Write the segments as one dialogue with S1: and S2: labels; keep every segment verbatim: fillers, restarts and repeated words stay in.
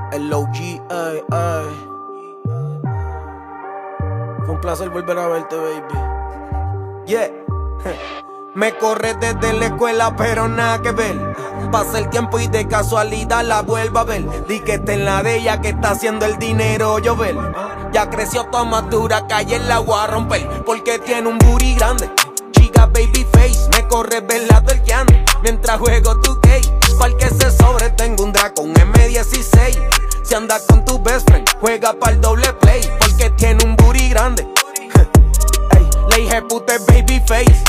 S1: El O G, ay, ay. Fue un placer volver a verte, baby. Yeah. Me corres desde la escuela, pero nada que ver. Pasa el tiempo y de casualidad la vuelvo a ver. Di que está en la de ella, que está haciendo el dinero llover. Ya creció toda madura, calle en la voy a romper. Porque tiene un booty grande, chica baby face. Me corre verla tuerqueando mientras juego tu K. Pa'l que se sobre, tengo un Draco, un M dieciséis. Si andas con tu best friend, juega pa'l doble play. Porque tiene un booty grande. Ey, le dije puta es baby face.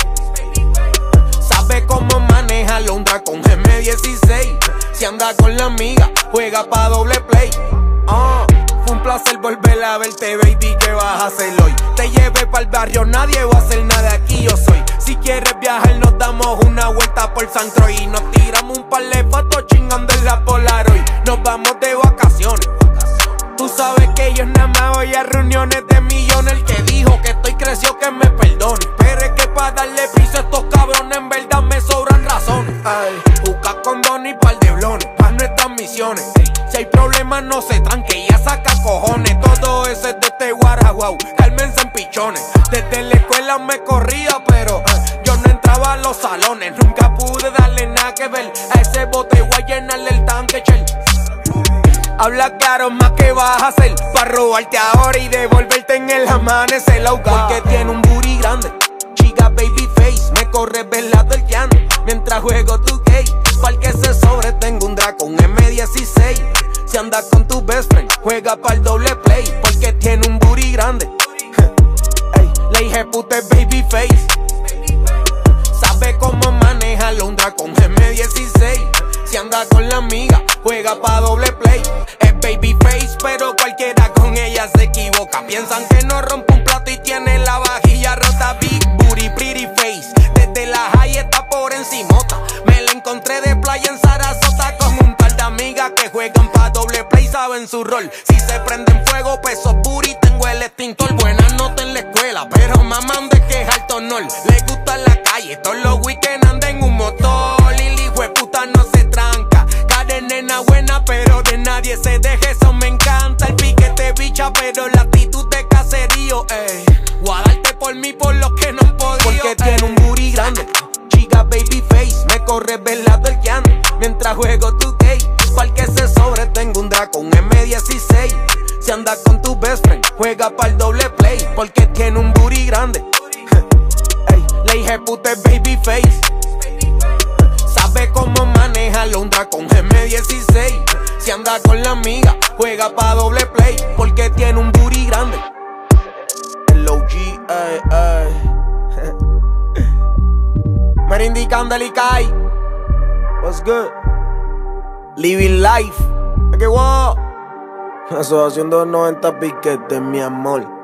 S1: Sabe cómo manejarlo, un Draco, un M dieciséis. Si anda con la amiga, juega pa' doble play. uh, Fue un placer volver a verte, baby, ¿qué vas a hacer hoy? Te llevé pa'l barrio, nadie va a hacer nada, aquí yo soy. Si quieres viajar, nos damos una vuelta por San Troy y nos tiramos un par de fotos chingando en la Polaroid. Nos vamos de vacaciones. Tú sabes que yo nada más voy a reuniones de millones. El que dijo que estoy creció que me perdone. Pero es que pa' darle piso a estos cabrones en verdad me sobran razones. Ay, busca condones y par de blones pa' nuestras misiones. Si hay problemas no se tranque, ya saca cojones. Todo eso es de este Guaraguao, cálmense en pichones. Desde la escuela me corría, pero uh, yo no entraba a los salones. Nunca pude darle nada que ver a ese bote, voy a llenarle el tanque, chel. Habla claro más que vas a hacer pa' robarte ahora y devolverte en el amanecer. Porque tiene un booty grande, chica baby face. Me corre verla tuerqueando mientras juego tu K. Pa'l que se sobre, tengo un Draco, un M dieciséis. Si andas con tu best friend, juega pa'l doble play. Porque tiene un booty grande. Ey, le dije puta es baby face. Sabe cómo manejarlo, un Draco, un M dieciséis. Si anda con la amiga, juega pa' doble play. Es baby face, pero cualquiera con ella se equivoca. Piensan que no rompe un plato y tiene la vajilla rota. Big booty, pretty face. Desde la high está por encimota. Me la encontré de playa en Sarasota con un par de amigas que juegan pa' doble play, saben su rol. Si se prenden fuego, peso booty, tengo el extintor. Buenas notas en la escuela, pero mamá de que es alto honor. Le gusta la calle, todos los weekends anda en un motor. Lili hueputa no se tranca. Karen nena buena, pero de nadie se deje, eso me encanta. El piquete bicha, pero la actitud de caserío, ey. Voy a darte por mí por lo que no han podido. Porque ey. Tiene un booty grande, chica baby face. Me corre verla tuerqueando mientras juego tu K. Pa'l que se sobre, tengo un Draco, un M dieciséis. Si andas con tu best friend, juega pa'l doble play. Porque tiene un booty grande. Ey, le dije puta es baby face. Sabe cómo manejarlo, un Draco, un M dieciséis. Si anda con la amiga, juega pa' doble play. Porque tiene un booty grande. El O G, ay, ay. Merindi Candelikai. What's good? Living life. ¿Qué guau? Asociación de noventa piquetes, mi amor.